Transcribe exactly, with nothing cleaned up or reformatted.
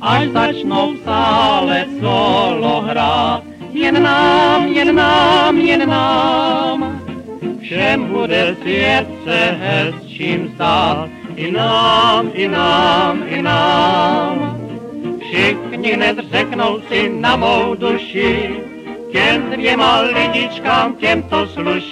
až začnou v sále solo hrát. Jen nám, jen nám, jen nám, všem bude svět se hezčím zdát. I nám, i nám, i nám. Všichni hned řeknou si na mou duši, těm dvěma lidičkám, těm to sluší.